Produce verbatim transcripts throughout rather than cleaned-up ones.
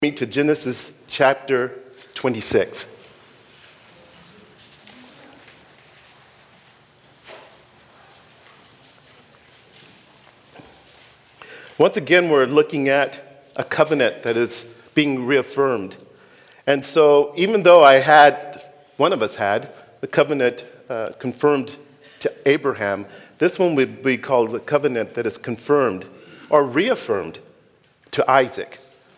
Me to Genesis chapter twenty-six. Once again, we're looking at a covenant that is being reaffirmed. And so, even though I had, one of us had, the covenant uh, confirmed to Abraham, this one would be called the covenant that is confirmed or reaffirmed to Isaac.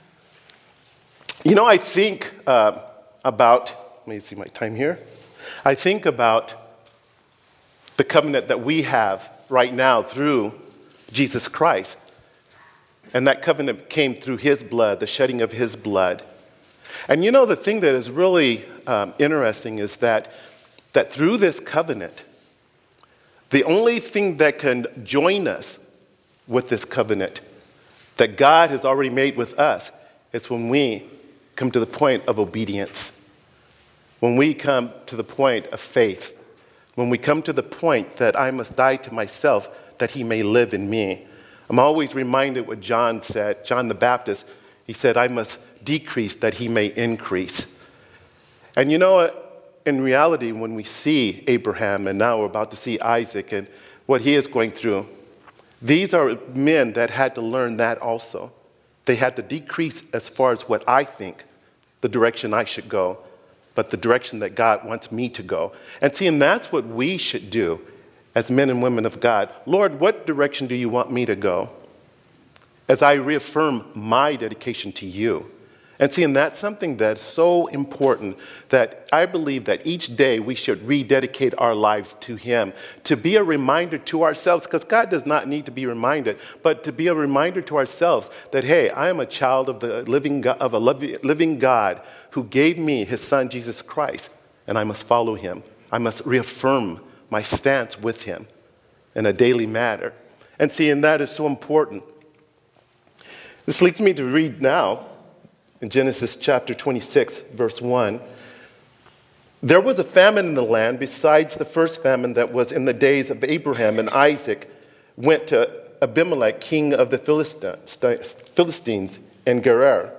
You know, I think uh, about, let me see my time here. I think about the covenant that we have right now through Jesus Christ. And that covenant came through his blood, the shedding of his blood. And you know, the thing that is really um, interesting is that, that through this covenant, the only thing that can join us with this covenant that God has already made with us is when we come to the point of obedience, when we come to the point of faith, when we come to the point that I must die to myself that he may live in me. I'm always reminded what John said, John the Baptist. He said, I must decrease that he may increase. And you know, in reality, when we see Abraham, and now we're about to see Isaac and what he is going through, these are men that had to learn that also. They had to decrease as far as what I think, the direction I should go, but the direction that God wants me to go. And see, and that's what we should do as men and women of God. Lord, what direction do you want me to go? As I reaffirm my dedication to you. And see, and that's something that's so important that I believe that each day we should rededicate our lives to him, to be a reminder to ourselves, because God does not need to be reminded, but to be a reminder to ourselves that, hey, I am a child of the living God, of a living God who gave me his son, Jesus Christ, and I must follow him. I must reaffirm my stance with him in a daily matter. And see, and that is so important. This leads me to read now, in Genesis chapter twenty-six, verse one, there was a famine in the land besides the first famine that was in the days of Abraham, and Isaac went to Abimelech, king of the Philistines, in Gerar.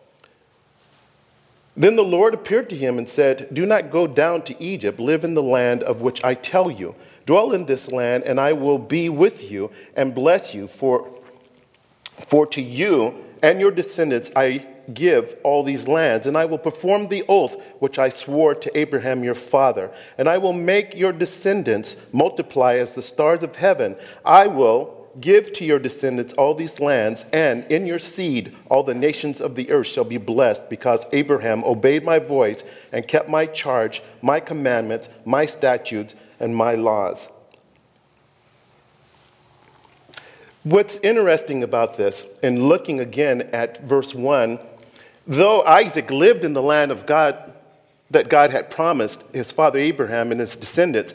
Then the Lord appeared to him and said, do not go down to Egypt, live in the land of which I tell you. Dwell in this land, and I will be with you and bless you, for, for to you and your descendants I give all these lands, and I will perform the oath which I swore to Abraham your father, and I will make your descendants multiply as the stars of heaven. I will give to your descendants all these lands, and in your seed all the nations of the earth shall be blessed, because Abraham obeyed my voice and kept my charge, my commandments, my statutes, and my laws. What's interesting about this, and looking again at verse one, though Isaac lived in the land of God that God had promised his father Abraham and his descendants,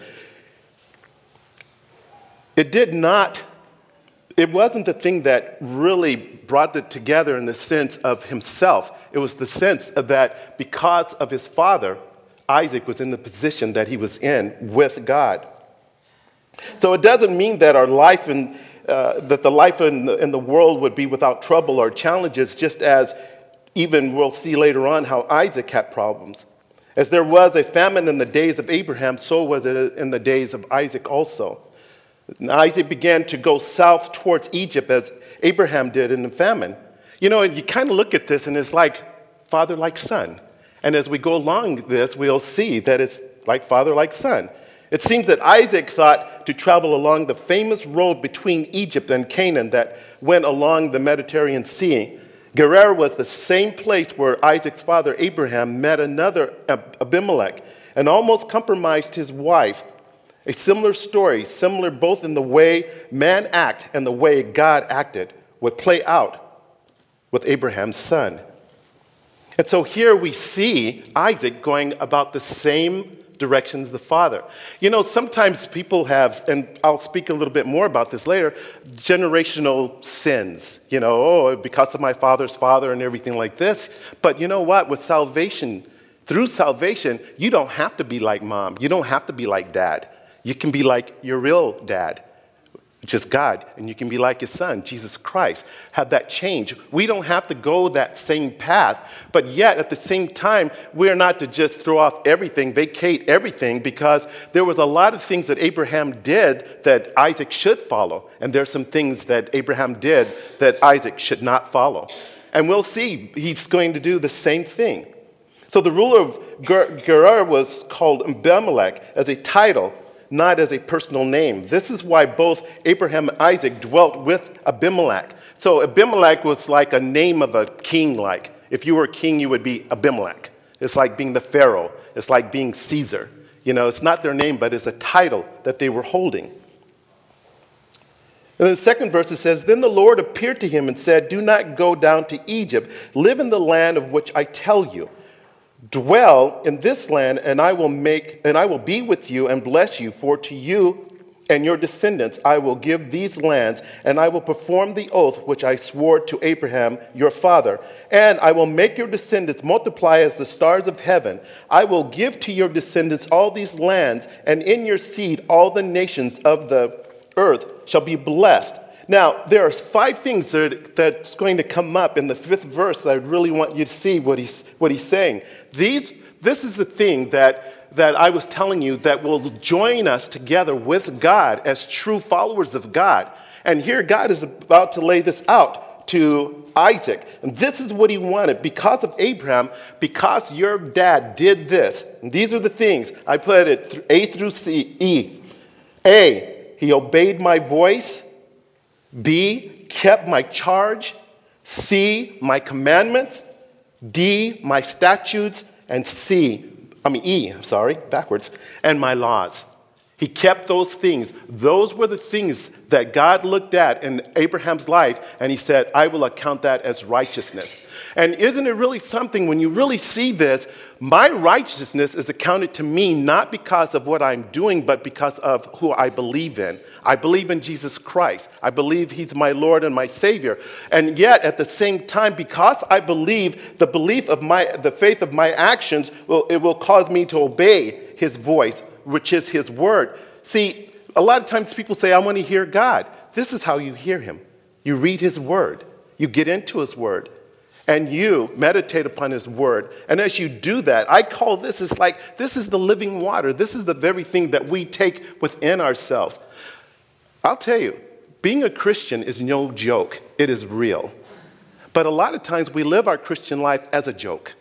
it did not, it wasn't the thing that really brought it together in the sense of himself. It was the sense of that because of his father, Isaac was in the position that he was in with God. So it doesn't mean that our life in, uh, that the life in the, in the world would be without trouble or challenges, just as even we'll see later on how Isaac had problems. As there was a famine in the days of Abraham, so was it in the days of Isaac also. And Isaac began to go south towards Egypt as Abraham did in the famine. You know, and you kind of look at this and it's like father like son. And as we go along this, we'll see that it's like father like son. It seems that Isaac thought to travel along the famous road between Egypt and Canaan that went along the Mediterranean Sea. Gerar was the same place where Isaac's father Abraham met another Abimelech and almost compromised his wife. A similar story, similar both in the way man acted and the way God acted, would play out with Abraham's son. And so here we see Isaac going about the same direction as the father. You know, sometimes people have, and I'll speak a little bit more about this later, generational sins. You know, oh, because of my father's father and everything like this. But you know what? With salvation, through salvation, you don't have to be like mom. You don't have to be like dad. You can be like your real dad. which is God, and you can be like his son, Jesus Christ. Have that change. We don't have to go that same path, but yet at the same time, we're not to just throw off everything, vacate everything, because there was a lot of things that Abraham did that Isaac should follow, and there's some things that Abraham did that Isaac should not follow. And we'll see he's going to do the same thing. So the ruler of Ger- Gerar was called Abimelech as a title, not as a personal name. This is why both Abraham and Isaac dwelt with Abimelech. So Abimelech was like a name of a king, like. If you were a king, you would be Abimelech. It's like being the Pharaoh. It's like being Caesar. You know, it's not their name, but it's a title that they were holding. And in the second verse it says, Then the Lord appeared to him and said, Do not go down to Egypt. Live in the land of which I tell you. Dwell in this land, and I will make, and I will be with you and bless you. For to you and your descendants I will give these lands, and I will perform the oath which I swore to Abraham your father. And I will make your descendants multiply as the stars of heaven. I will give to your descendants all these lands, and in your seed all the nations of the earth shall be blessed. Now, there are five things that, that's going to come up in the fifth verse that I really want you to see what he's, what he's saying. These, this is the thing that, that I was telling you that will join us together with God as true followers of God. And here God is about to lay this out to Isaac. And this is what he wanted. Because of Abraham, because your dad did this, and these are the things, I put it A through C, E. A, he obeyed my voice. B, kept my charge. C, my commandments. D, my statutes. And C, I mean E, I'm sorry, backwards, and my laws. He kept those things. Those were the things that God looked at in Abraham's life, and he said, I will account that as righteousness. And isn't it really something when you really see this? My righteousness is accounted to me not because of what I'm doing, but because of who I believe in. I believe in Jesus Christ. I believe he's my Lord and my Savior. And yet, at the same time, because I believe, the belief of my, the faith of my actions, will, it will cause me to obey his voice, which is his word. See, a lot of times people say, I want to hear God. This is how you hear him. You read his word. You get into his word. And you meditate upon his word. And as you do that, I call this, is like, this is the living water. This is the very thing that we take within ourselves. I'll tell you, being a Christian is no joke. It is real. But a lot of times we live our Christian life as a joke.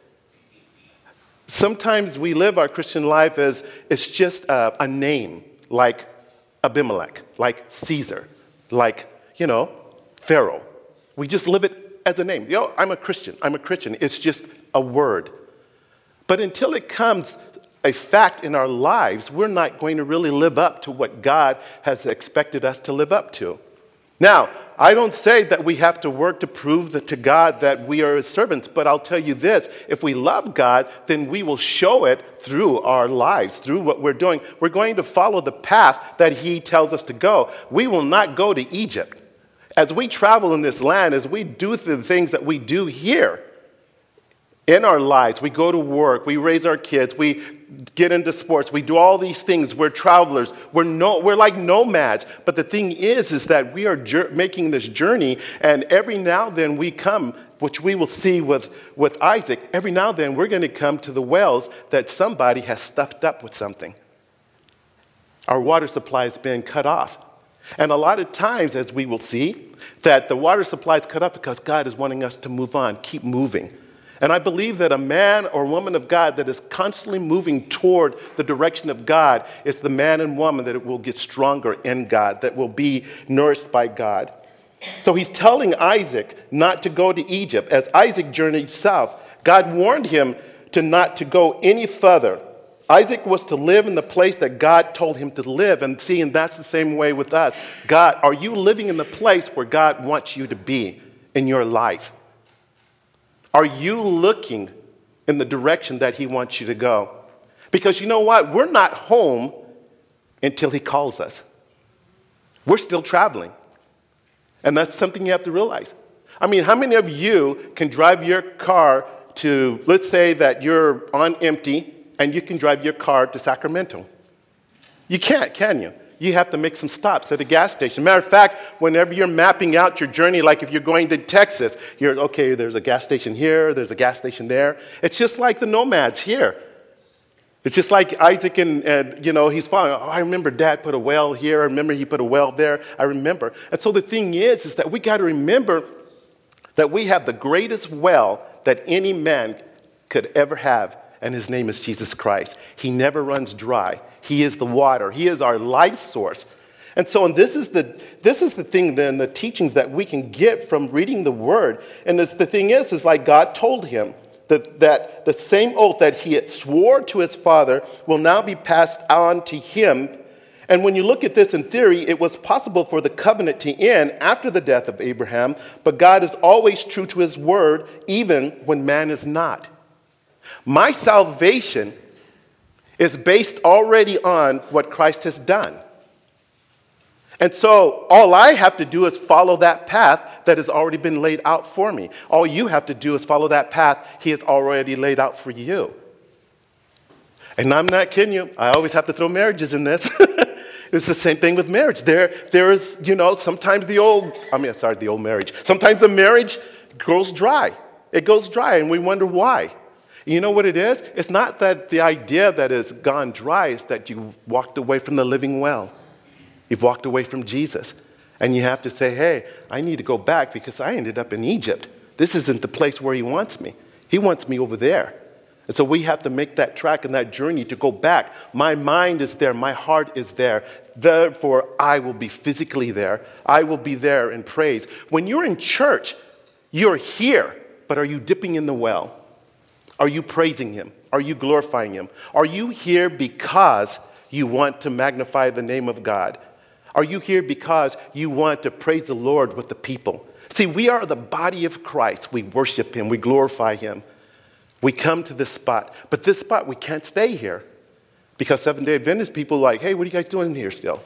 Sometimes we live our Christian life as it's just a, a name, like Abimelech, like Caesar, like, you know, Pharaoh. We just live it as a name. You know, I'm a Christian. I'm a Christian. It's just a word. But until it comes a fact in our lives, we're not going to really live up to what God has expected us to live up to. Now, I don't say that we have to work to prove that to God that we are his servants, but I'll tell you this, if we love God, then we will show it through our lives, through what we're doing. We're going to follow the path that he tells us to go. We will not go to Egypt. As we travel in this land, as we do the things that we do here in our lives, we go to work, we raise our kids, we get into sports, we do all these things. We're travelers. We're no, we're like nomads. But the thing is, is that we are jur- making this journey, and every now and then we come, which we will see with, with Isaac, every now and then we're going to come to the wells that somebody has stuffed up with something. Our water supply has been cut off. And a lot of times, as we will see, that the water supply is cut off because God is wanting us to move on, keep moving. And I believe that a man or woman of God that is constantly moving toward the direction of God is the man and woman that will get stronger in God, that will be nourished by God. So he's telling Isaac not to go to Egypt. As Isaac journeyed south, God warned him to not to go any further. Isaac was to live in the place that God told him to live. And see, and that's the same way with us. God, are you living in the place where God wants you to be in your life? Are you looking in the direction that he wants you to go? Because you know what? We're not home until he calls us. We're still traveling. And that's something you have to realize. I mean, how many of you can drive your car to, let's say that you're on empty, and you can drive your car to Sacramento? You can't, can you? you have to make some stops at a gas station. Matter of fact, whenever you're mapping out your journey, like if you're going to Texas, you're, okay, there's a gas station here, there's a gas station there. It's just like the nomads here. It's just like Isaac and, and, you know, he's following. Oh, I remember Dad put a well here. I remember he put a well there. I remember. And so the thing is, is that we got to remember that we have the greatest well that any man could ever have, and his name is Jesus Christ. He never runs dry. He is the water. He is our life source. And so and this is the this is the thing then, the teachings that we can get from reading the Word. And this, the thing is, is like God told him that, that the same oath that he had swore to his father will now be passed on to him. And when you look at this in theory, it was possible for the covenant to end after the death of Abraham, but God is always true to his word, even when man is not. My salvation is based already on what Christ has done. And so all I have to do is follow that path that has already been laid out for me. All you have to do is follow that path he has already laid out for you. And I'm not kidding you. I always have to throw marriages in this. It's the same thing with marriage. There, there is, you know, sometimes the old, I mean, sorry, the old marriage. Sometimes the marriage goes dry. It goes dry, and we wonder why. You know what it is? It's not that the idea that it's gone dry, it's that you walked away from the living well. You've walked away from Jesus. And you have to say, hey, I need to go back because I ended up in Egypt. This isn't the place where he wants me. He wants me over there. And so we have to make that track and that journey to go back. My mind is there. My heart is there. Therefore, I will be physically there. I will be there in praise. When you're in church, you're here, but are you dipping in the well? Are you praising him? Are you glorifying him? Are you here because you want to magnify the name of God? Are you here because you want to praise the Lord with the people? See, we are the body of Christ. We worship him. We glorify him. We come to this spot. But this spot, we can't stay here. Because Seventh-day Adventist people are like, hey, what are you guys doing here still?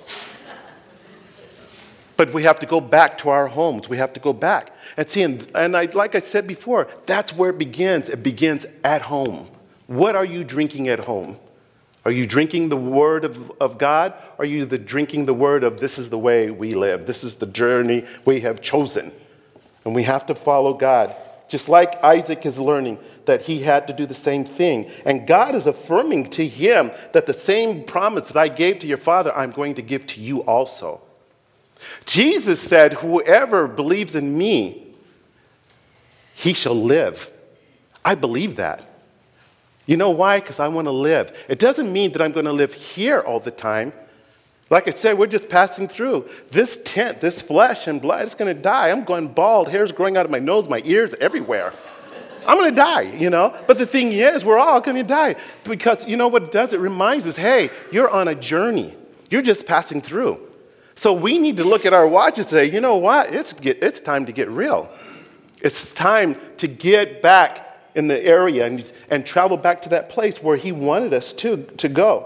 But we have to go back to our homes. We have to go back. And see, and, and I, like I said before, that's where it begins. It begins at home. What are you drinking at home? Are you drinking the word of, of God? Or are you the, drinking the word of this is the way we live? This is the journey we have chosen. And we have to follow God. Just like Isaac is learning that he had to do the same thing. And God is affirming to him that the same promise that I gave to your father, I'm going to give to you also. Jesus said, whoever believes in me, he shall live. I believe that. You know why? Because I want to live. It doesn't mean that I'm going to live here all the time. Like I said, we're just passing through. This tent, this flesh and blood, it's going to die. I'm going bald. Hair's growing out of my nose, my ears, everywhere. I'm going to die, you know. But the thing is, we're all going to die. Because you know what it does? It reminds us, hey, you're on a journey. You're just passing through. So we need to look at our watch and say, you know what? It's, it's time to get real. It's time to get back in the area and, and travel back to that place where he wanted us to, to go.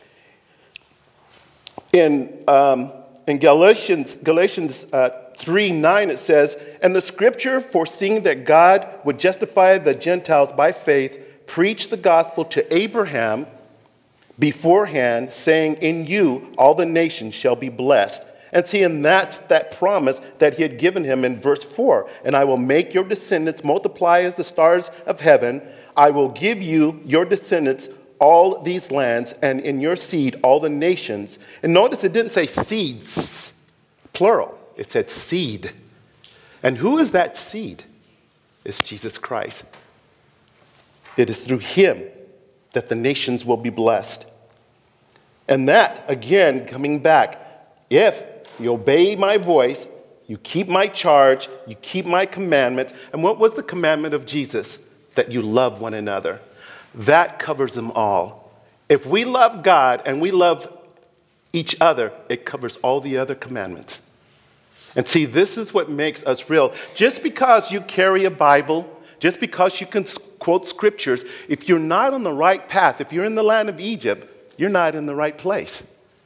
In, um, in Galatians, Galatians uh, three nine, it says, and the scripture, foreseeing that God would justify the Gentiles by faith, preached the gospel to Abraham beforehand, saying, in you all the nations shall be blessed. And see, and that's that promise that he had given him in verse four. And I will make your descendants multiply as the stars of heaven. I will give you, your descendants, all these lands, and in your seed all the nations. And notice it didn't say seeds, plural. It said seed. And who is that seed? It's Jesus Christ. It is through him that the nations will be blessed. And that, again, coming back, if you obey my voice, you keep my charge, you keep my commandments. And what was the commandment of Jesus? That you love one another. That covers them all. If we love God and we love each other, it covers all the other commandments. And see, this is what makes us real. Just because you carry a Bible, just because you can quote scriptures, if you're not on the right path, if you're in the land of Egypt, you're not in the right place.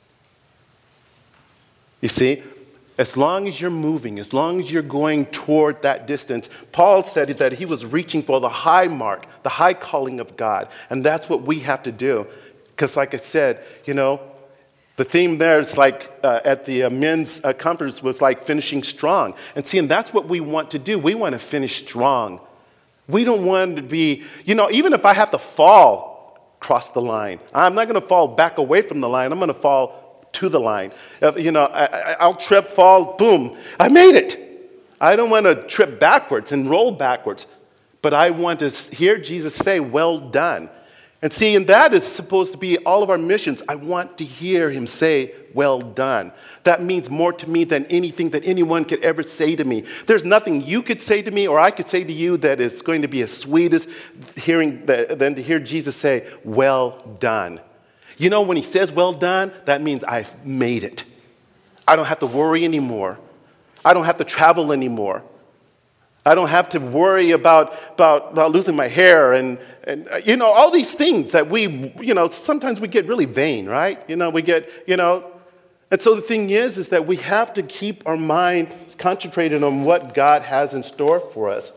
You see, as long as you're moving, as long as you're going toward that distance, Paul said that he was reaching for the high mark, the high calling of God. And that's what we have to do. Because like I said, you know, The theme there is like uh, at the uh, men's uh, conference was like finishing strong. And see, and that's what we want to do. We want to finish strong. We don't want to be, you know, even if I have to fall across the line, I'm not going to fall back away from the line. I'm going to fall to the line. Uh, you know, I, I, I'll trip, fall, boom, I made it. I don't want to trip backwards and roll backwards, but I want to hear Jesus say, well done. And see, and that is supposed to be all of our missions. I want to hear him say, well done. That means more to me than anything that anyone could ever say to me. There's nothing you could say to me or I could say to you that is going to be as sweet as hearing that, than to hear Jesus say, well done. You know, when he says well done, that means I've made it. I don't have to worry anymore. I don't have to travel anymore. I don't have to worry about, about, about losing my hair and, and, you know, all these things that we, you know, sometimes we get really vain, right? You know, we get, you know, and so the thing is, is that we have to keep our mind concentrated on what God has in store for us.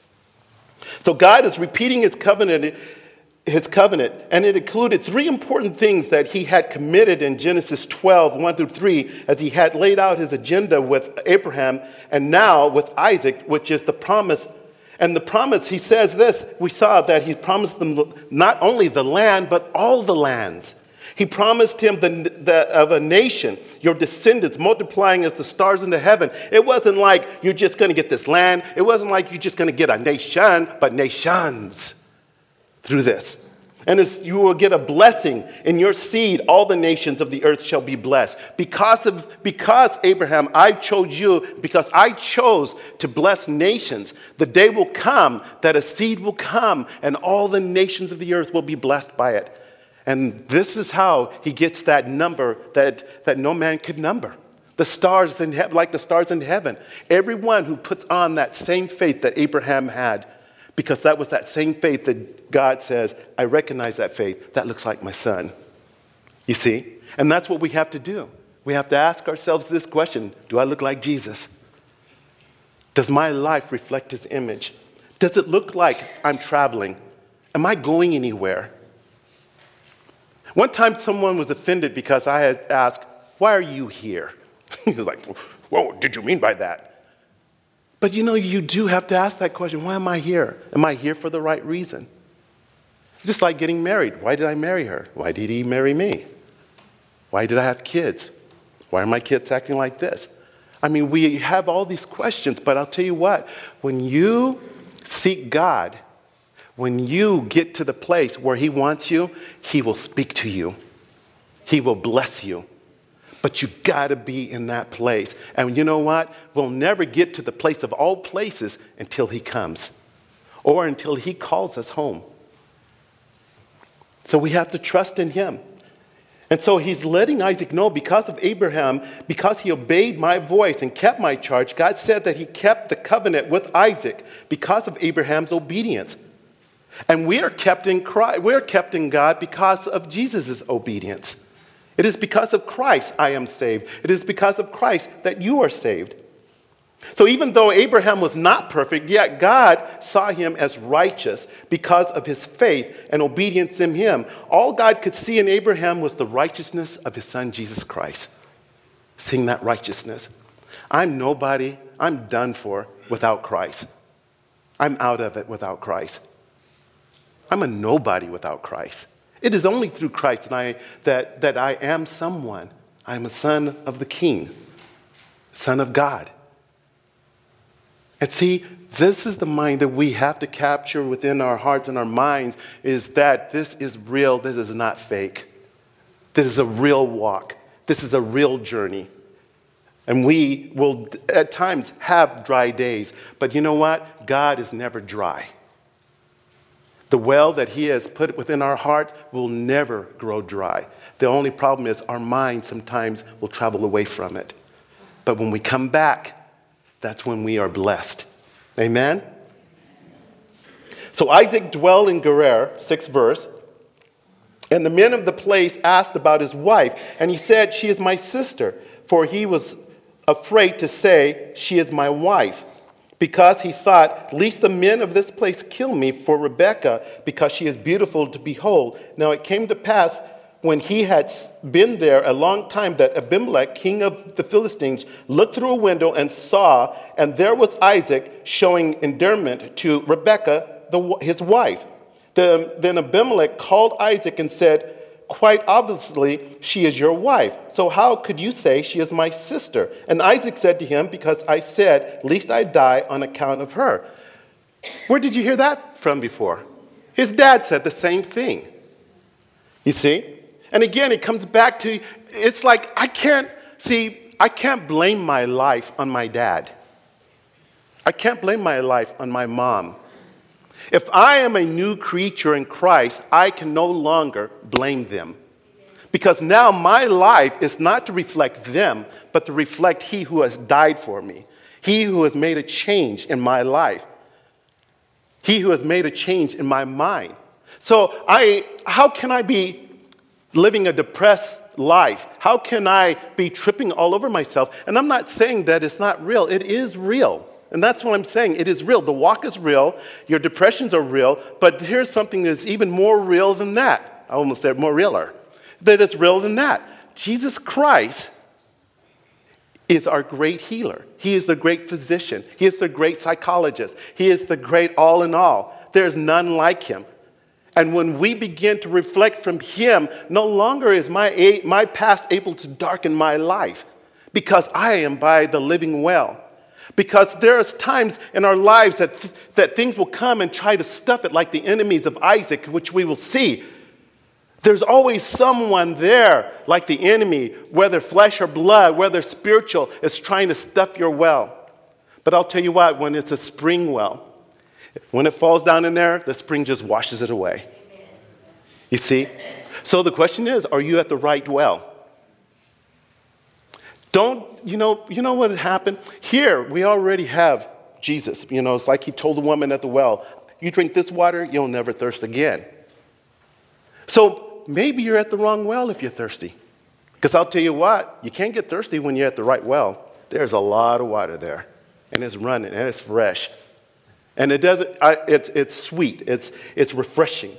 So God is repeating his covenant, his covenant, and it included three important things that he had committed in Genesis twelve, one through three, as he had laid out his agenda with Abraham and now with Isaac, which is the promise. And the promise, he says this, we saw that he promised them not only the land, but all the lands. He promised him the, the, of a nation, your descendants multiplying as the stars in the heaven. It wasn't like you're just going to get this land. It wasn't like you're just going to get a nation, but nations through this. And as you will get a blessing in your seed, all the nations of the earth shall be blessed. Because of because Abraham, I chose you, because I chose to bless nations, the day will come that a seed will come and all the nations of the earth will be blessed by it. And this is how he gets that number that, that no man could number. The stars in heaven, like the stars in heaven. Everyone who puts on that same faith that Abraham had, because that was that same faith that God says, I recognize that faith. That looks like my son. You see? And that's what we have to do. We have to ask ourselves this question. Do I look like Jesus? Does my life reflect his image? Does it look like I'm traveling? Am I going anywhere? One time someone was offended because I had asked, why are you here? He was like, what did you mean by that? But you know, you do have to ask that question. Why am I here? Am I here for the right reason? Just like getting married. Why did I marry her? Why did he marry me? Why did I have kids? Why are my kids acting like this? I mean, we have all these questions, but I'll tell you what, when you seek God, when you get to the place where he wants you, he will speak to you. He will bless you. But you got to be in that place. And you know what? We'll never get to the place of all places until he comes or until he calls us home. So we have to trust in him. And so he's letting Isaac know, because of Abraham, because he obeyed my voice and kept my charge, God said that he kept the covenant with Isaac because of Abraham's obedience. And we are kept in Christ, we are kept in God because of Jesus' obedience. It is because of Christ I am saved. It is because of Christ that you are saved. So even though Abraham was not perfect, yet God saw him as righteous because of his faith and obedience in him. All God could see in Abraham was the righteousness of his son, Jesus Christ. Seeing that righteousness. I'm nobody. I'm done for without Christ. I'm out of it without Christ. I'm a nobody without Christ. It is only through Christ that I, that, that I am someone. I am a son of the King, son of God. And see, this is the mind that we have to capture within our hearts and our minds, is that this is real, this is not fake. This is a real walk. This is a real journey. And we will at times have dry days, but you know what? God is never dry. The well that he has put within our heart will never grow dry. The only problem is our mind sometimes will travel away from it. But when we come back, that's when we are blessed. Amen? So Isaac dwelled in Gerar, sixth verse, and the men of the place asked about his wife, and he said, she is my sister, for he was afraid to say, she is my wife, because he thought, lest the men of this place kill me for Rebekah, because she is beautiful to behold. Now it came to pass, when he had been there a long time, that Abimelech, king of the Philistines, looked through a window and saw, and there was Isaac showing endearment to Rebekah, the, his wife. Then, then Abimelech called Isaac and said, quite obviously, she is your wife. So how could you say she is my sister? And Isaac said to him, because I said, lest I die on account of her. Where did you hear that from before? His dad said the same thing. You see? And again, it comes back to, it's like, I can't, see, I can't blame my life on my dad. I can't blame my life on my mom. If I am a new creature in Christ, I can no longer blame them. Because now my life is not to reflect them, but to reflect he who has died for me. He who has made a change in my life. He who has made a change in my mind. So I, how can I be living a depressed life? How can I be tripping all over myself? And I'm not saying that it's not real. It is real. And that's what I'm saying. It is real. The walk is real. Your depressions are real. But here's something that's even more real than that. I almost said more realer. That it's real than that. Jesus Christ is our great healer. He is the great physician. He is the great psychologist. He is the great all in all. There's none like him. And when we begin to reflect from him, no longer is my, my past able to darken my life, because I am by the living well. Because there's times in our lives that, th- that things will come and try to stuff it, like the enemies of Isaac, which we will see. There's always someone there, like the enemy, whether flesh or blood, whether spiritual, is trying to stuff your well. But I'll tell you what, when it's a spring well, when it falls down in there, the spring just washes it away. You see? So the question is, are you at the right well? Don't, you know, you know what happened? Here, we already have Jesus. You know, it's like he told the woman at the well, you drink this water, you'll never thirst again. So maybe you're at the wrong well if you're thirsty. Because I'll tell you what, you can't get thirsty when you're at the right well. There's a lot of water there. And it's running, and it's fresh. And it doesn't, I, it's, it's sweet, it's, it's refreshing.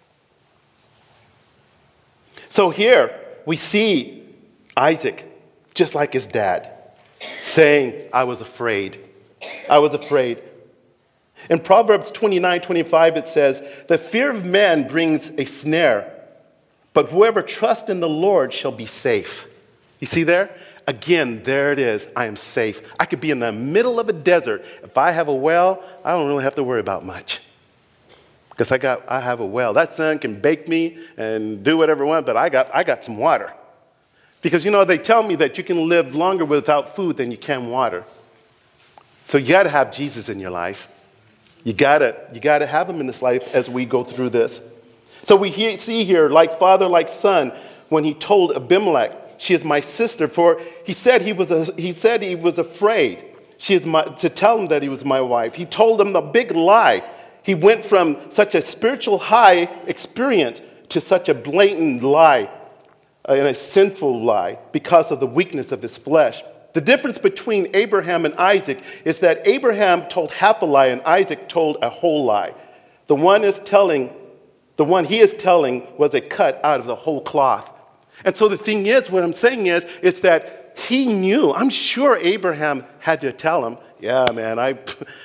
So here we see Isaac, just like his dad, saying, I was afraid. I was afraid. In Proverbs twenty-nine twenty-five, it says, the fear of man brings a snare, but whoever trusts in the Lord shall be safe. You see there? Again, there it is. I am safe. I could be in the middle of a desert. If I have a well, I don't really have to worry about much. Because I got, I have a well. That sun can bake me and do whatever I want, but I got, I got some water. Because, you know, they tell me that you can live longer without food than you can water. So you got to have Jesus in your life. You got to, you got to have him in this life as we go through this. So we he- see here, like father, like son, when he told Abimelech, she is my sister, for he said he was, a, he said he was afraid she is my, to tell him that he was my wife. He told him a big lie. He went from such a spiritual high experience to such a blatant lie, and a sinful lie, because of the weakness of his flesh. The difference between Abraham and Isaac is that Abraham told half a lie and Isaac told a whole lie. The one is telling, the one he is telling was a cut out of the whole cloth. And so the thing is, what I'm saying is, is that he knew. I'm sure Abraham had to tell him, yeah, man, I,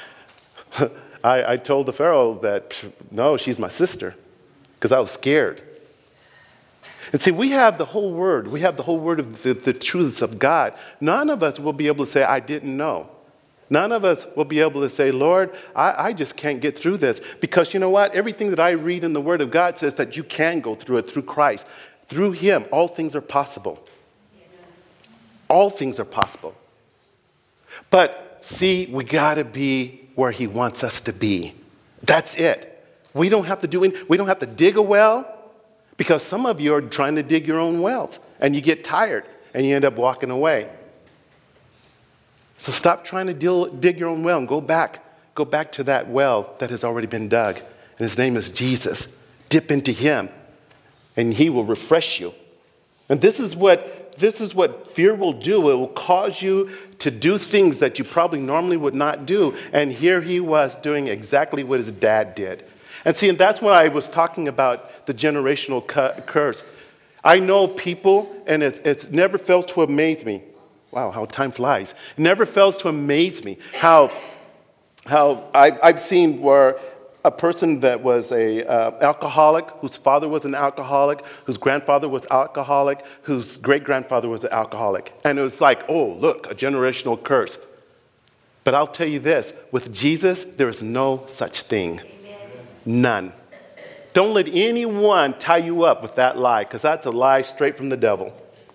I, I told the Pharaoh that, no, she's my sister, because I was scared. And see, we have the whole word. We have the whole word of the, the truths of God. None of us will be able to say, I didn't know. None of us will be able to say, Lord, I, I just can't get through this. Because you know what? Everything that I read in the Word of God says that you can go through it through Christ. Through him, all things are possible. Yes. All things are possible. But see, we got to be where he wants us to be. That's it. We don't have to do any, we don't have to dig a well, because some of you are trying to dig your own wells and you get tired and you end up walking away. So stop trying to deal, dig your own well and go back. Go back to that well that has already been dug. And his name is Jesus. Dip into him and he will refresh you. And this is what, this is what fear will do. It will cause you to do things that you probably normally would not do. And here he was doing exactly what his dad did. And see, and that's when I was talking about the generational cu- curse. I know people, and it it's never fails to amaze me. Wow, how time flies. It never fails to amaze me how, how I, I've seen where a person that was a uh, alcoholic, whose father was an alcoholic, whose grandfather was alcoholic, whose great-grandfather was an alcoholic. And it was like, oh, look, a generational curse. But I'll tell you this, with Jesus, there is no such thing. Amen. None. Don't let anyone tie you up with that lie, because that's a lie straight from the devil.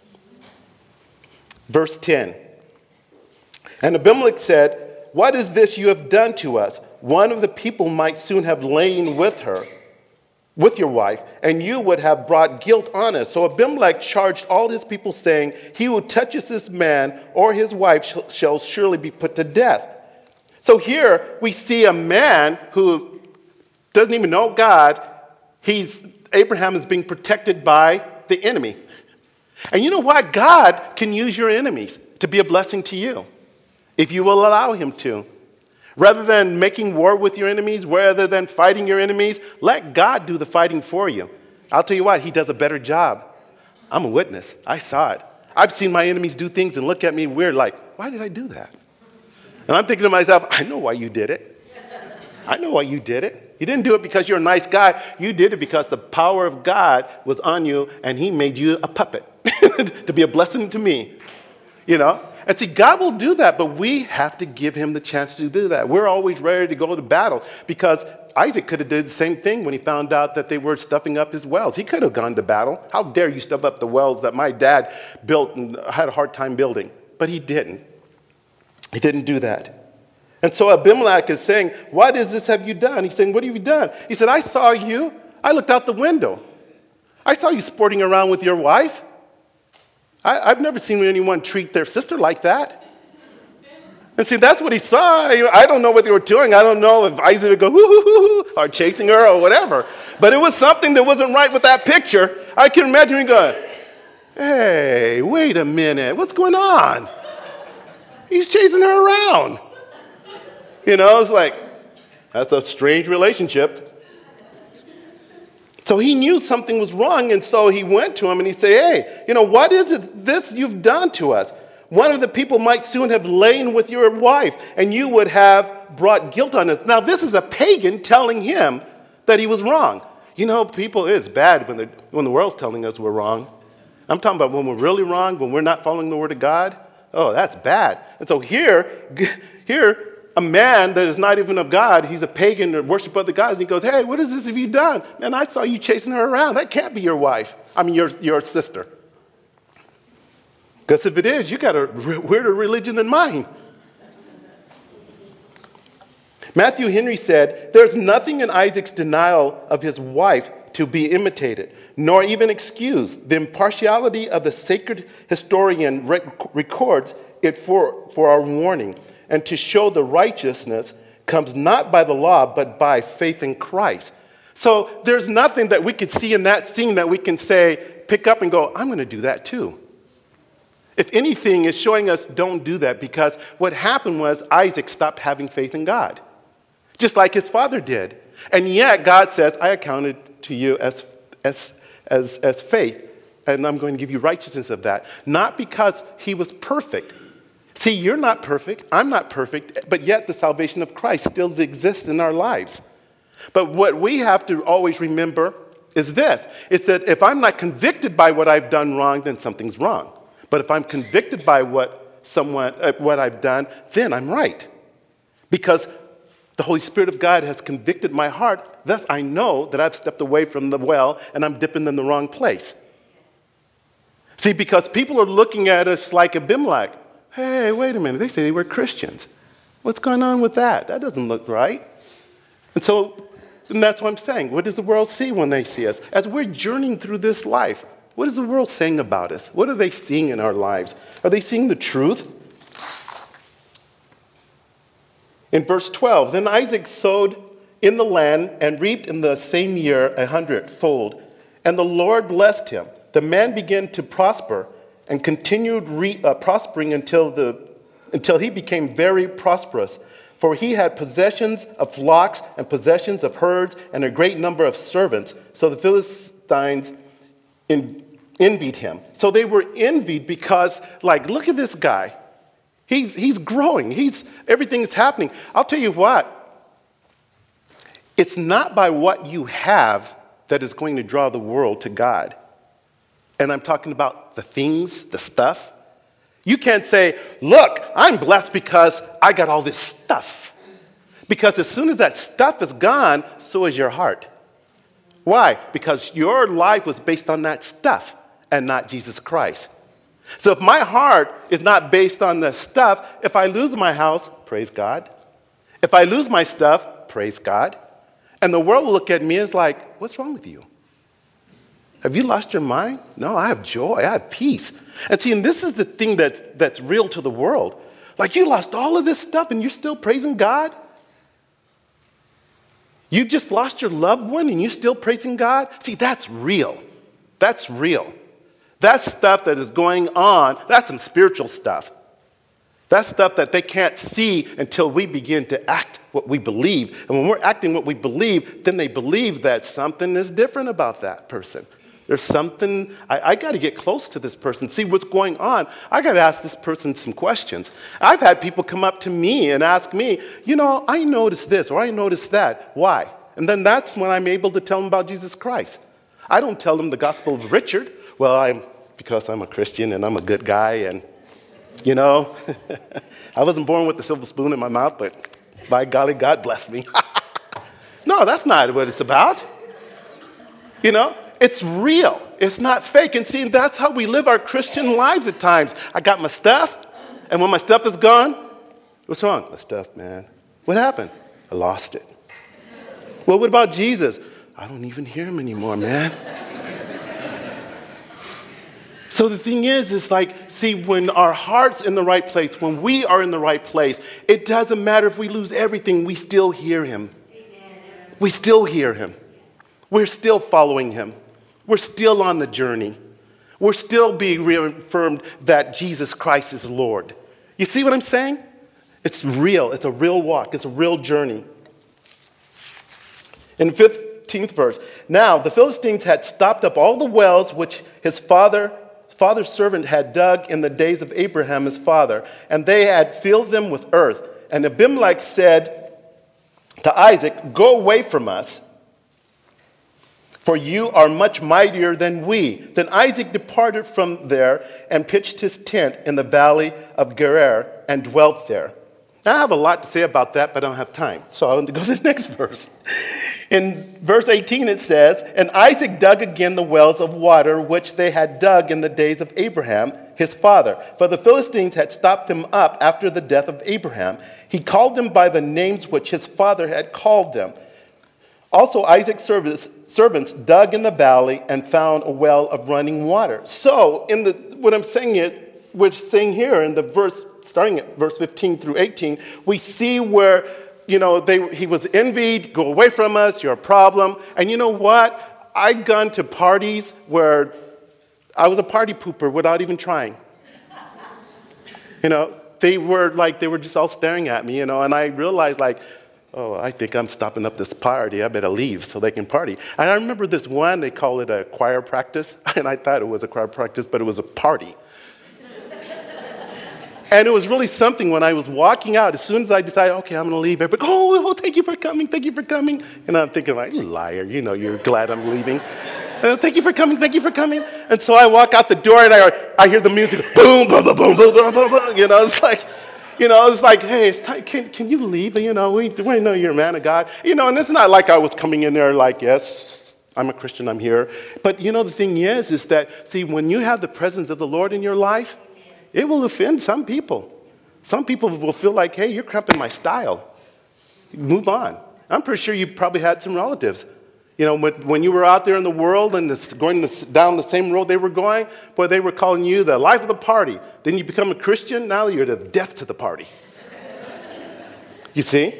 Verse ten. And Abimelech said, what is this you have done to us? One of the people might soon have lain with her, with your wife, and you would have brought guilt on us. So Abimelech charged all his people, saying, he who touches this man or his wife sh- shall surely be put to death. So here we see a man who doesn't even know God. He's Abraham is being protected by the enemy. And you know what? God can use your enemies to be a blessing to you if you will allow him to. Rather than making war with your enemies, rather than fighting your enemies, let God do the fighting for you. I'll tell you what, he does a better job. I'm a witness. I saw it. I've seen my enemies do things and look at me weird like, why did I do that? And I'm thinking to myself, I know why you did it. I know why you did it. You didn't do it because you're a nice guy. You did it because the power of God was on you and he made you a puppet to be a blessing to me. You know? And see, God will do that, but we have to give him the chance to do that. We're always ready to go to battle because Isaac could have did the same thing when he found out that they were stuffing up his wells. He could have gone to battle. How dare you stuff up the wells that my dad built and had a hard time building? But he didn't. He didn't do that. And so Abimelech is saying, what is this have you done? He's saying, what have you done? He said, I saw you. I looked out the window. I saw you sporting around with your wife. I, I've never seen anyone treat their sister like that. And see, that's what he saw. I don't know what they were doing. I don't know if Isaac would go, hoo, hoo, hoo, hoo, or chasing her or whatever. But it was something that wasn't right with that picture. I can imagine him going, hey, wait a minute. What's going on? He's chasing her around. You know, it's like, that's a strange relationship. So he knew something was wrong, and so he went to him and he said, hey, you know, what is it this you've done to us? One of the people might soon have lain with your wife, and you would have brought guilt on us. Now, this is a pagan telling him that he was wrong. You know, people, it's bad when, when the world's telling us we're wrong. I'm talking about when we're really wrong, when we're not following the word of God. Oh, that's bad. And so here, here, a man that is not even of God, he's a pagan or worship other gods, and he goes, hey, what is this have you done? Man, I saw you chasing her around. That can't be your wife. I mean, your, your sister. Because if it is, you got a weirder religion than mine. Matthew Henry said, there's nothing in Isaac's denial of his wife to be imitated, nor even excused. The impartiality of the sacred historian rec- records it for, for our warning, and to show the righteousness comes not by the law, but by faith in Christ. So there's nothing that we could see in that scene that we can say, pick up and go, I'm going to do that too. If anything, is showing us don't do that, because what happened was Isaac stopped having faith in God, just like his father did. And yet God says, I accounted to you as, as, as, as faith, and I'm going to give you righteousness of that. Not because he was perfect. See, you're not perfect, I'm not perfect, but yet the salvation of Christ still exists in our lives. But what we have to always remember is this. It's that if I'm not convicted by what I've done wrong, then something's wrong. But if I'm convicted by what someone, uh, what I've done, then I'm right. Because the Holy Spirit of God has convicted my heart, thus I know that I've stepped away from the well and I'm dipping in the wrong place. See, because people are looking at us like Abimelech. Hey, wait a minute, they say they were Christians. What's going on with that? That doesn't look right. And so, and that's what I'm saying. What does the world see when they see us? As we're journeying through this life, what is the world saying about us? What are they seeing in our lives? Are they seeing the truth? In verse twelve, then Isaac sowed in the land and reaped in the same year a hundredfold. And the Lord blessed him. The man began to prosper and continued re, uh, prospering until, the, until he became very prosperous. For he had possessions of flocks and possessions of herds and a great number of servants. So the Philistines in envied him. So they were envied because, like, look at this guy. He's, he's growing. He's, everything's happening. I'll tell you what. It's not by what you have that is going to draw the world to God. And I'm talking about the things, the stuff. You can't say, look, I'm blessed because I got all this stuff. Because as soon as that stuff is gone, so is your heart. Why? Because your life was based on that stuff and not Jesus Christ. So if my heart is not based on the stuff, if I lose my house, praise God. If I lose my stuff, praise God. And the world will look at me as like, what's wrong with you? Have you lost your mind? No, I have joy. I have peace. And see, and this is the thing that's, that's real to the world. Like, you lost all of this stuff and you're still praising God? You just lost your loved one and you're still praising God? See, that's real. That's real. That's stuff that is going on. That's some spiritual stuff. That's stuff that they can't see until we begin to act what we believe. And when we're acting what we believe, then they believe that something is different about that person. There's something, I, I got to get close to this person, see what's going on. I got to ask this person some questions. I've had people come up to me and ask me, you know, I noticed this or I noticed that. Why? And then that's when I'm able to tell them about Jesus Christ. I don't tell them the gospel of Richard. Well, I'm because I'm a Christian and I'm a good guy and, you know, I wasn't born with a silver spoon in my mouth, but by golly, God bless me. No, that's not what it's about. You know? It's real. It's not fake. And see, that's how we live our Christian lives at times. I got my stuff, and when my stuff is gone, what's wrong? My stuff, man. What happened? I lost it. Well, what about Jesus? I don't even hear him anymore, man. So the thing is, it's like, see, when our heart's in the right place, when we are in the right place, it doesn't matter if we lose everything, we still hear him. We still hear him. We're still following him. We're still on the journey. We're still being reaffirmed that Jesus Christ is Lord. You see what I'm saying? It's real. It's a real walk. It's a real journey. In the fifteenth verse, now the Philistines had stopped up all the wells which his father, father's servant had dug in the days of Abraham his father, and they had filled them with earth. And Abimelech said to Isaac, "Go away from us, for you are much mightier than we." Then Isaac departed from there and pitched his tent in the valley of Gerar and dwelt there. Now, I have a lot to say about that, but I don't have time. So I want to go to the next verse. In verse eighteen it says, "And Isaac dug again the wells of water which they had dug in the days of Abraham his father. For the Philistines had stopped them up after the death of Abraham. He called them by the names which his father had called them. Also Isaac's servants dug in the valley and found a well of running water." So, in the what I'm saying it, we're saying here in the verse, starting at verse fifteen through eighteen, we see where, you know, they, he was envied. Go away from us. You're a problem. And you know what? I've gone to parties where I was a party pooper without even trying. You know, they were like they were just all staring at me. You know, and I realized like, oh, I think I'm stopping up this party. I better leave so they can party. And I remember this one, they call it a choir practice. And I thought it was a choir practice, but it was a party. And it was really something when I was walking out. As soon as I decided, okay, I'm going to leave, everybody, oh, oh, thank you for coming, thank you for coming. And I'm thinking, like, you liar, you know you're glad I'm leaving. And, thank you for coming, thank you for coming. And so I walk out the door and I, I hear the music, boom, boom, boom, boom, boom, boom, boom, boom. You know, it's like, You know, it's like, hey, it's time. Can, can you leave? You know, we, we know you're a man of God. You know, and it's not like I was coming in there like, yes, I'm a Christian, I'm here. But, you know, the thing is, is that, see, when you have the presence of the Lord in your life, it will offend some people. Some people will feel like, hey, you're cramping my style. Move on. I'm pretty sure you've probably had some relatives. You know, when, when you were out there in the world and this, going this, down the same road they were going, boy, they were calling you the life of the party. Then you become a Christian, now you're the death to the party. You see?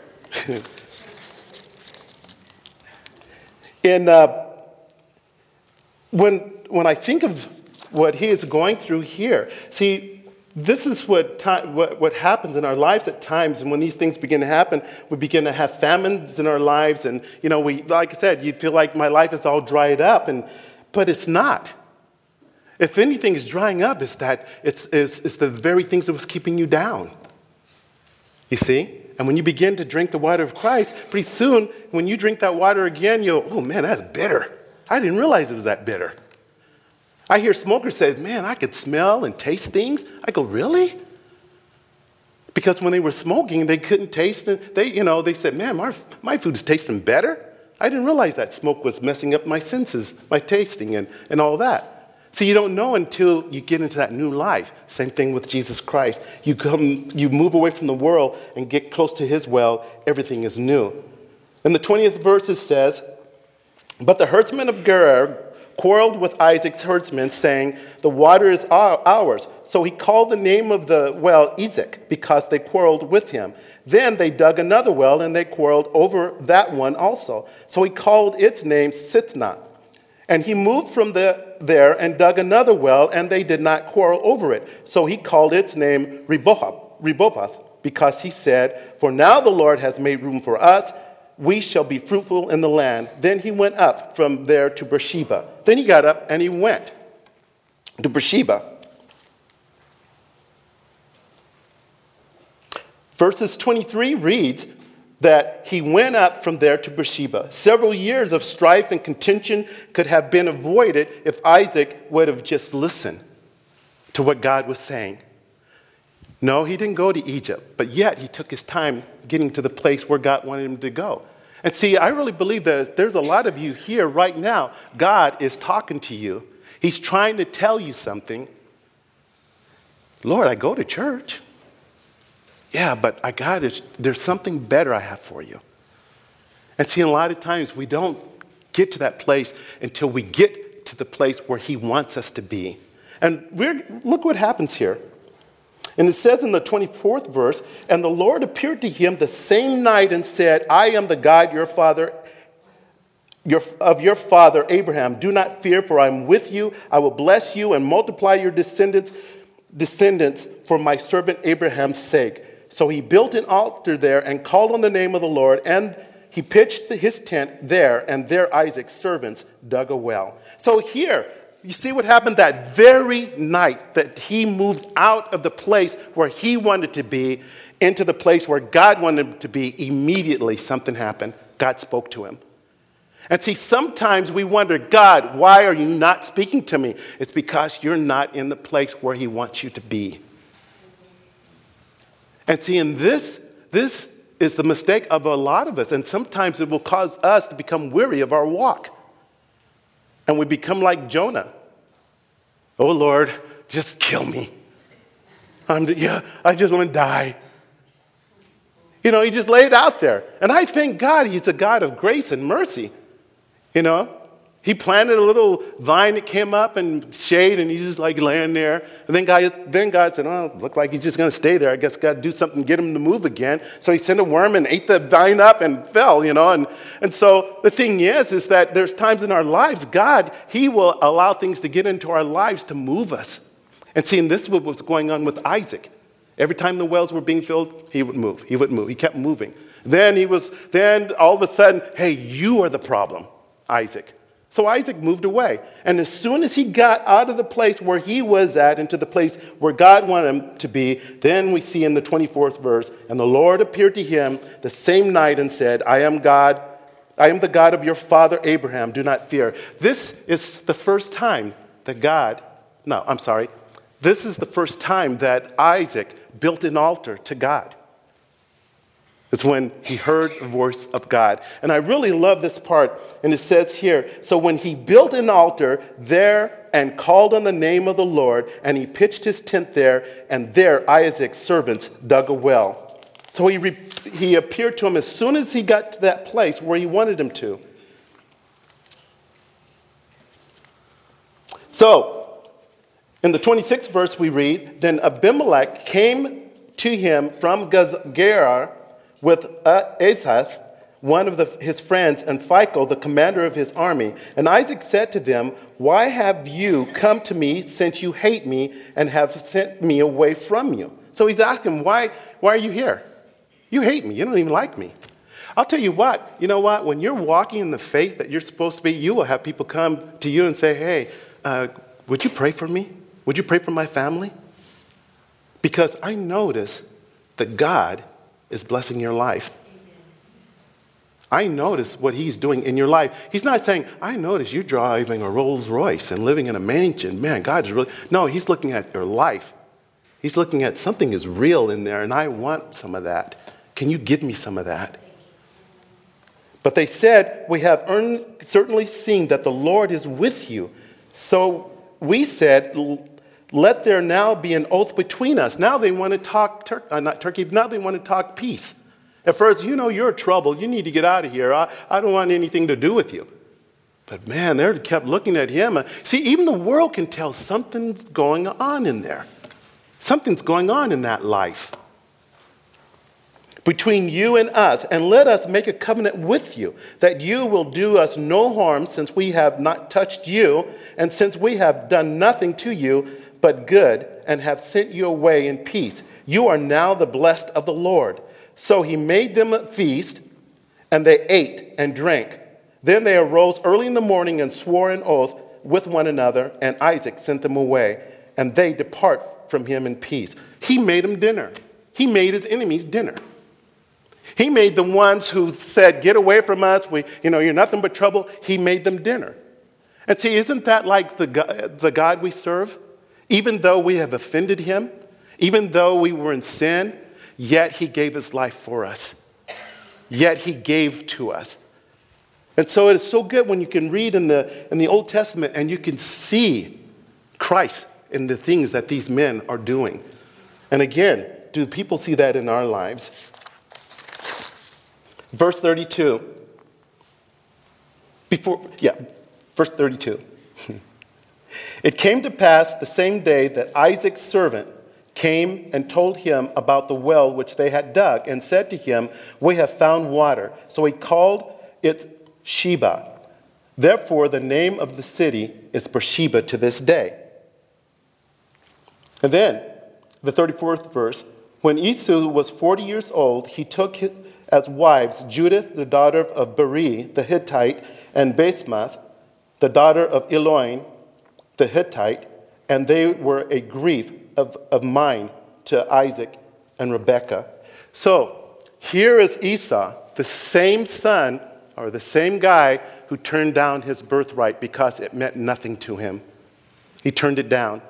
and uh, when, when I think of what he is going through here, see, this is what, time, what what happens in our lives at times, and when these things begin to happen, we begin to have famines in our lives, and you know, we, like I said, you feel like my life is all dried up, and but it's not. If anything is drying up, it's that it's, it's, it's the very things that was keeping you down. You see? And when you begin to drink the water of Christ, pretty soon, when you drink that water again, you'll, oh man, that's bitter. I didn't realize it was that bitter. I hear smokers say, man, I could smell and taste things. I go, really? Because when they were smoking, they couldn't taste it. They, you know, they said, man, my, my food's tasting better. I didn't realize that smoke was messing up my senses, my tasting and, and all that. So you don't know until you get into that new life. Same thing with Jesus Christ. You come, you move away from the world and get close to his well, everything is new. In the twentieth verse it says, but the herdsmen of Gerar quarreled with Isaac's herdsmen, saying, the water is ours. So he called the name of the well Ezek, because they quarreled with him. Then they dug another well, and they quarreled over that one also. So he called its name Sitnah. And he moved from the, there and dug another well, and they did not quarrel over it. So he called its name Rehoboth, because he said, for now the Lord has made room for us. We shall be fruitful in the land. Then he went up from there to Beersheba. Then he got up and he went to Beersheba. Verses twenty-three reads that he went up from there to Beersheba. Several years of strife and contention could have been avoided if Isaac would have just listened to what God was saying. No, he didn't go to Egypt, but yet he took his time getting to the place where God wanted him to go. And see, I really believe that there's a lot of you here right now. God is talking to you. He's trying to tell you something. Lord, I go to church. Yeah, but I got it. There's something better I have for you. And see, a lot of times we don't get to that place until we get to the place where he wants us to be. And we're, look what happens here. And it says in the twenty-fourth verse, and the Lord appeared to him the same night and said, I am the God your father, your, of your father Abraham. Do not fear, for I am with you. I will bless you and multiply your descendants, descendants for my servant Abraham's sake. So he built an altar there and called on the name of the Lord, and he pitched his tent there, and there Isaac's servants dug a well. So here, you see what happened that very night that he moved out of the place where he wanted to be into the place where God wanted him to be. Immediately something happened. God spoke to him. And see, sometimes we wonder, God, why are you not speaking to me? It's because you're not in the place where he wants you to be. And see, in this, this is the mistake of a lot of us. And sometimes it will cause us to become weary of our walk. And we become like Jonah. Oh, Lord, just kill me. I'm, yeah, I just want to die. You know, he just laid it out there. And I thank God he's a God of grace and mercy. You know, he planted a little vine that came up and shade, and he's just like laying there. And then God, then God said, oh, look like he's just going to stay there. I guess God do something to get him to move again. So he sent a worm and ate the vine up and fell, you know. And, and so the thing is, is that there's times in our lives, God, he will allow things to get into our lives to move us. And see, and this is what was going on with Isaac. Every time the wells were being filled, he would move. He would move. He kept moving. Then he was, then all of a sudden, hey, you are the problem, Isaac. So Isaac moved away. And as soon as he got out of the place where he was at into the place where God wanted him to be, then we see in the twenty-fourth verse, and the Lord appeared to him the same night and said, I am God, I am the God of your father Abraham, do not fear. This is the first time that God, no, I'm sorry, this is the first time that Isaac built an altar to God. It's when he heard the voice of God. And I really love this part. And it says here, so when he built an altar there and called on the name of the Lord, and he pitched his tent there, and there Isaac's servants dug a well. So he, re- he appeared to him as soon as he got to that place where he wanted him to. So, in the twenty-sixth verse we read, then Abimelech came to him from Gerar with Asaph, one of the, his friends, and Phicol, the commander of his army. And Isaac said to them, why have you come to me since you hate me and have sent me away from you? So he's asking, why, why are you here? You hate me. You don't even like me. I'll tell you what, you know what? When you're walking in the faith that you're supposed to be, you will have people come to you and say, hey, uh, would you pray for me? Would you pray for my family? Because I notice that God is blessing your life. I notice what he's doing in your life. He's not saying, I notice you're driving a Rolls Royce and living in a mansion. Man, God's really... No, he's looking at your life. He's looking at something is real in there, and I want some of that. Can you give me some of that? But they said, we have earned, certainly seen that the Lord is with you. So we said, let there now be an oath between us. Now they want to talk, Tur- uh, not Turkey, now they want to talk peace. At first, you know, you're in trouble. You need to get out of here. I, I don't want anything to do with you. But man, they kept looking at him. See, even the world can tell something's going on in there. Something's going on in that life. Between you and us, and let us make a covenant with you, that you will do us no harm, since we have not touched you, and since we have done nothing to you but good, and have sent you away in peace. You are now the blessed of the Lord. So he made them a feast, and they ate and drank. Then they arose early in the morning and swore an oath with one another, and Isaac sent them away, and they depart from him in peace. He made them dinner. He made his enemies dinner. He made the ones who said, get away from us, we, you know, you're nothing but trouble. He made them dinner. And see, isn't that like the God, the God we serve? Even though we have offended him, even though we were in sin, yet he gave his life for us. Yet he gave to us. And so it is so good when you can read in the, in the Old Testament and you can see Christ in the things that these men are doing. And again, do people see that in our lives? Verse thirty-two. Before, yeah, verse thirty-two. It came to pass the same day that Isaac's servant came and told him about the well which they had dug, and said to him, we have found water. So he called it Sheba. Therefore the name of the city is Beersheba to this day. And then, the thirty-fourth verse, when Esau was forty years old, he took as wives Judith, the daughter of Beri, the Hittite, and Basemath, the daughter of Eloin, the Hittite, and they were a grief of, of mine to Isaac and Rebekah. So, here is Esau, the same son, or the same guy who turned down his birthright because it meant nothing to him. He turned it down.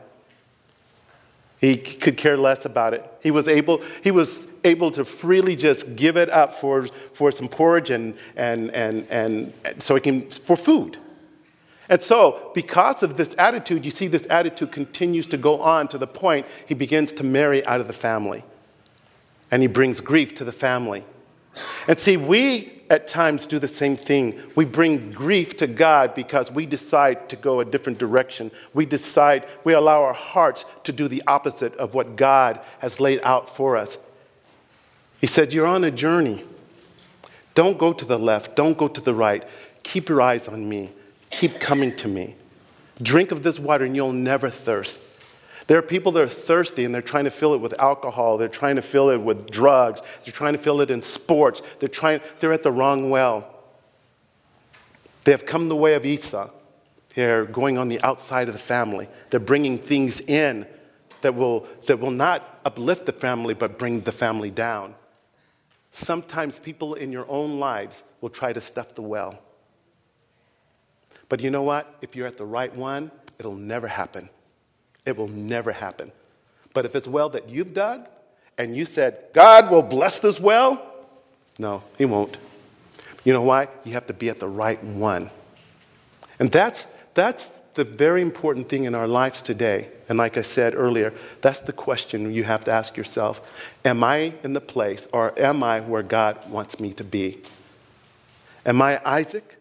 He could care less about it. He was able, he was able to freely just give it up for, for some porridge and, and, and, and so he can, for food. And so, because of this attitude, you see this attitude continues to go on to the point he begins to marry out of the family. And he brings grief to the family. And see, we at times do the same thing. We bring grief to God because we decide to go a different direction. We decide, we allow our hearts to do the opposite of what God has laid out for us. He said, you're on a journey. Don't go to the left. Don't go to the right. Keep your eyes on me. Keep coming to me. Drink of this water and you'll never thirst. There are people that are thirsty and they're trying to fill it with alcohol. They're trying to fill it with drugs. They're trying to fill it in sports. They're trying, they're at the wrong well. They have come the way of Esau. They're going on the outside of the family. They're bringing things in that will, that will not uplift the family but bring the family down. Sometimes people in your own lives will try to stuff the well. But you know what? If you're at the right one, it'll never happen. It will never happen. But if it's a well that you've dug, and you said, God will bless this well, no, he won't. You know why? You have to be at the right one. And that's, that's the very important thing in our lives today. And like I said earlier, that's the question you have to ask yourself. Am I in the place, or am I where God wants me to be? Am I Isaac?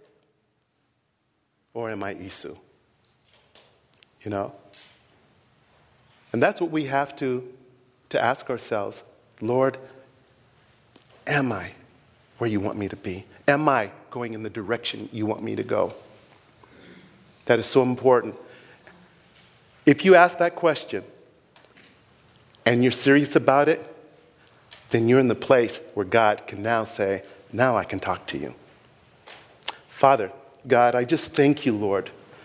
Or am I Esau? You know? And that's what we have to, to ask ourselves. Lord, am I where you want me to be? Am I going in the direction you want me to go? That is so important. If you ask that question and you're serious about it, then you're in the place where God can now say, now I can talk to you. Father, God, I just thank you, Lord,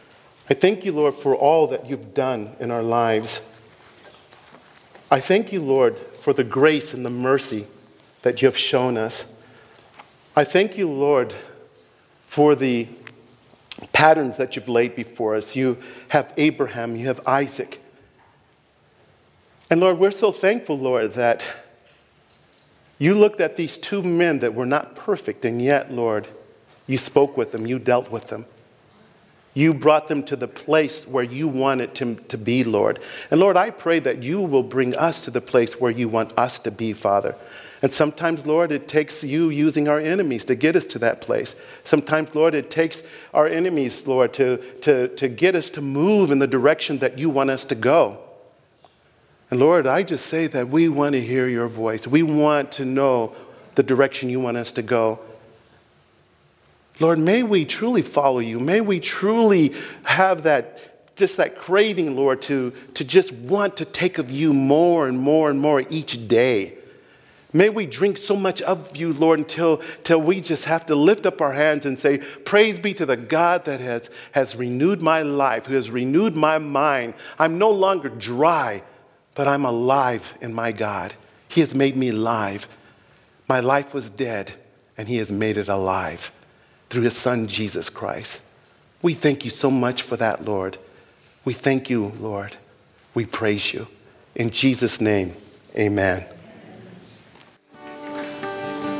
I thank you, Lord, for all that you've done in our lives. I thank you, Lord, for the grace and the mercy that you have shown us. I thank you, Lord, for the patterns that you've laid before us. You have Abraham, you have Isaac. And Lord, we're so thankful, Lord, that you looked at these two men that were not perfect, and yet, Lord, you spoke with them, you dealt with them. You brought them to the place where you wanted to, to be, Lord. And Lord, I pray that you will bring us to the place where you want us to be, Father. And sometimes, Lord, it takes you using our enemies to get us to that place. Sometimes, Lord, it takes our enemies, Lord, to, to, to get us to move in the direction that you want us to go. And Lord, I just say that we want to hear your voice. We want to know the direction you want us to go. Lord, may we truly follow you. May we truly have that, just that craving, Lord, to, to just want to take of you more and more and more each day. May we drink so much of you, Lord, until, until we just have to lift up our hands and say, praise be to the God that has, has renewed my life, who has renewed my mind. I'm no longer dry, but I'm alive in my God. He has made me alive. My life was dead, and he has made it alive through his son, Jesus Christ. We thank you so much for that, Lord. We thank you, Lord. We praise you. In Jesus' name, amen.